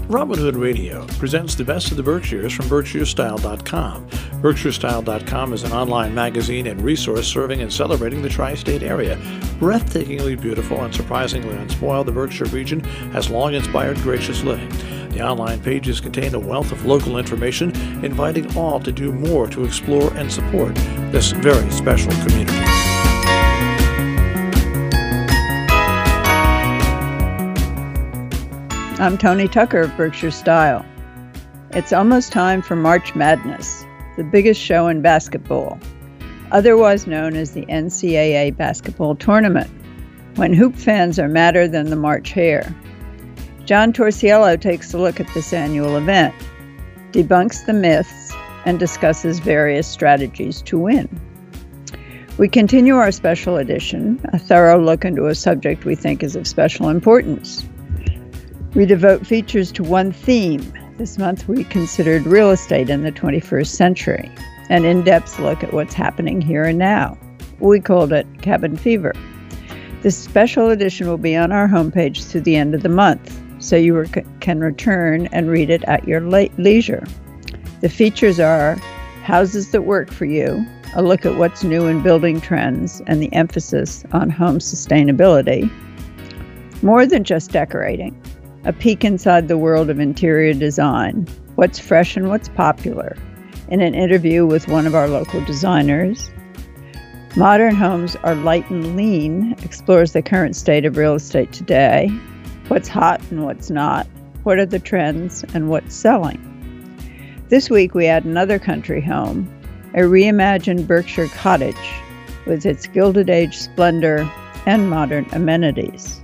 Robin Hood Radio presents the best of the Berkshires from BerkshireStyle.com. BerkshireStyle.com is an online magazine and resource serving and celebrating the tri-state area. Breathtakingly beautiful and surprisingly unspoiled, the Berkshire region has long inspired gracious living. The online pages contain a wealth of local information, inviting all to do more to explore and support this very special community. I'm Tony Tucker of Berkshire Style. It's almost time for March Madness, the biggest show in basketball, otherwise known as the NCAA basketball tournament, when hoop fans are madder than the March hare. John Torsiello takes a look at this annual event, debunks the myths, and discusses various strategies to win. We continue our special edition, a thorough look into a subject we think is of special importance. We devote features to one theme. This month we considered real estate in the 21st century, an in-depth look at what's happening here and now. We called it Cabin Fever. This special edition will be on our homepage through the end of the month, so you can return and read it at your leisure. The features are Houses That Work for You, a look at what's new in building trends and the emphasis on home sustainability. More Than Just Decorating, a peek inside the world of interior design, what's fresh and what's popular, in an interview with one of our local designers. Modern Homes Are Light and Lean explores the current state of real estate today, what's hot and what's not, what are the trends, and what's selling. This week we add another country home, a reimagined Berkshire cottage with its Gilded Age splendor and modern amenities.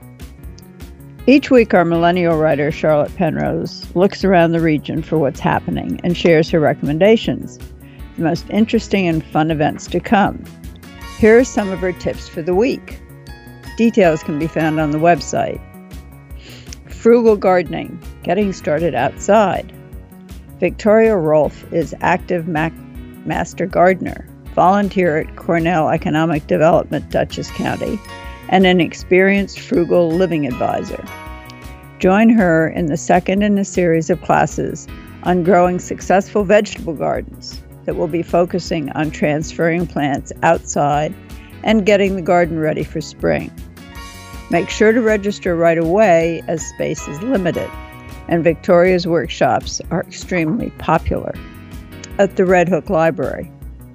Each week, our millennial writer, Charlotte Penrose, looks around the region for what's happening and shares her recommendations, the most interesting and fun events to come. Here are some of her tips for the week. Details can be found on the website. Frugal gardening, getting started outside. Victoria Rolfe is active master gardener, volunteer at Cornell Economic Development, Dutchess County, and an experienced frugal living advisor. Join her in the second in a series of classes on growing successful vegetable gardens that will be focusing on transferring plants outside and getting the garden ready for spring. Make sure to register right away as space is limited, and Victoria's workshops are extremely popular. At the Red Hook Library.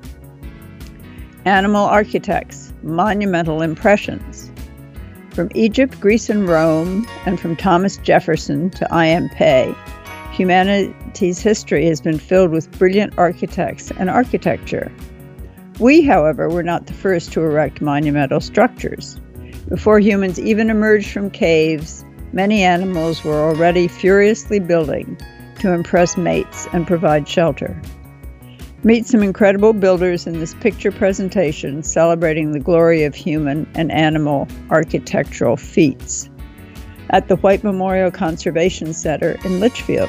Animal Architects, Monumental Impressions. From Egypt, Greece, and Rome, and from Thomas Jefferson to I.M. Pei, humanity's history has been filled with brilliant architects and architecture. We, however, were not the first to erect monumental structures. Before humans even emerged from caves, many animals were already furiously building to impress mates and provide shelter. Meet some incredible builders in this picture presentation celebrating the glory of human and animal architectural feats at the White Memorial Conservation Center in Litchfield.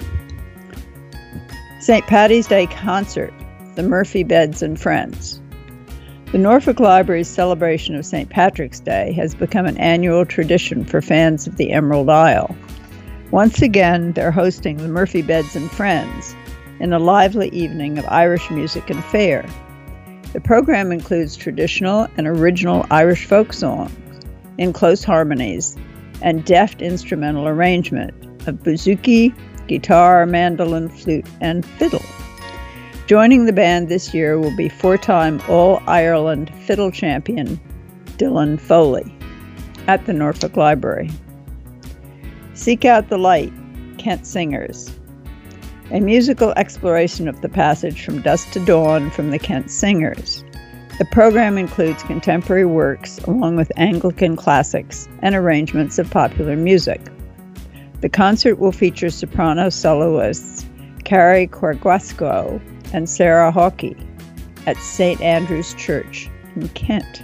St. Paddy's Day Concert, the Murphy Beds and Friends. The Norfolk Library's celebration of St. Patrick's Day has become an annual tradition for fans of the Emerald Isle. Once again, they're hosting the Murphy Beds and Friends in a lively evening of Irish music and fare. The program includes traditional and original Irish folk songs in close harmonies and deft instrumental arrangement of bouzouki, guitar, mandolin, flute, and fiddle. Joining the band this year will be four-time All-Ireland fiddle champion Dylan Foley at the Norfolk Library. Seek Out the Light, Kent Singers. A musical exploration of the passage from dusk to dawn from the Kent Singers. The program includes contemporary works along with Anglican classics and arrangements of popular music. The concert will feature soprano soloists Carrie Corguasco and Sarah Hawkey at St. Andrew's Church in Kent.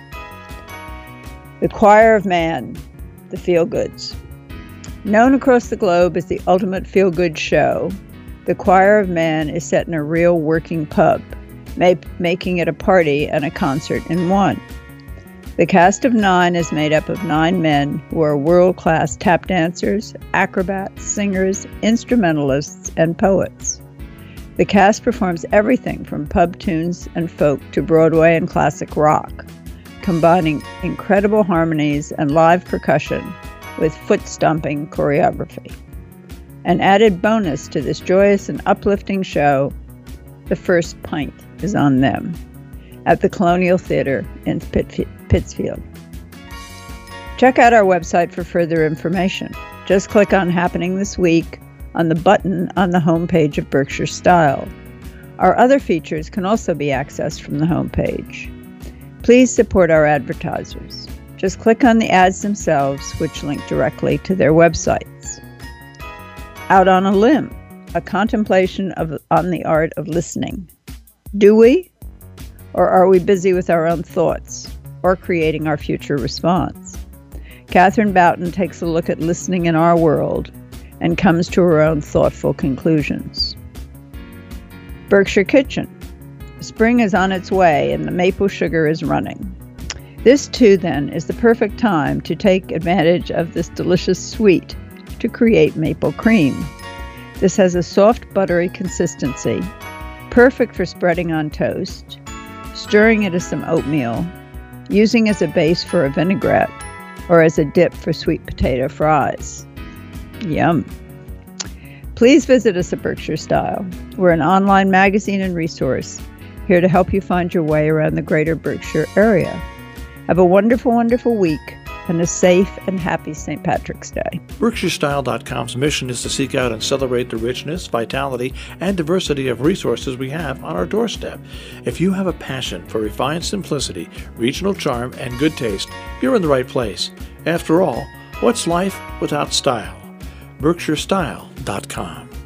The Choir of Man, the Feel-Goods. Known across the globe as the ultimate feel-good show, The Choir of Man is set in a real working pub, making it a party and a concert in one. The cast of 9 is made up of 9 men who are world-class tap dancers, acrobats, singers, instrumentalists, and poets. The cast performs everything from pub tunes and folk to Broadway and classic rock, combining incredible harmonies and live percussion with foot-stomping choreography. An added bonus to this joyous and uplifting show, the first pint is on them at the Colonial Theater in Pittsfield. Check out our website for further information. Just click on Happening This Week on the button on the homepage of Berkshire Style. Our other features can also be accessed from the homepage. Please support our advertisers. Just click on the ads themselves, which link directly to their websites. Out on a Limb, a contemplation on the art of listening. Do we? Or are we busy with our own thoughts or creating our future response? Catherine Boughton takes a look at listening in our world and comes to her own thoughtful conclusions. Berkshire Kitchen. Spring is on its way and the maple sugar is running. This too, then, is the perfect time to take advantage of this delicious sweet to create maple cream. This has a soft, buttery consistency, perfect for spreading on toast, stirring into some oatmeal, using as a base for a vinaigrette, or as a dip for sweet potato fries. Yum. Please visit us at Berkshire Style. We're an online magazine and resource here to help you find your way around the greater Berkshire area. Have a wonderful, wonderful week and a safe and happy St. Patrick's Day. BerkshireStyle.com's mission is to seek out and celebrate the richness, vitality, and diversity of resources we have on our doorstep. If you have a passion for refined simplicity, regional charm, and good taste, you're in the right place. After all, what's life without style? BerkshireStyle.com.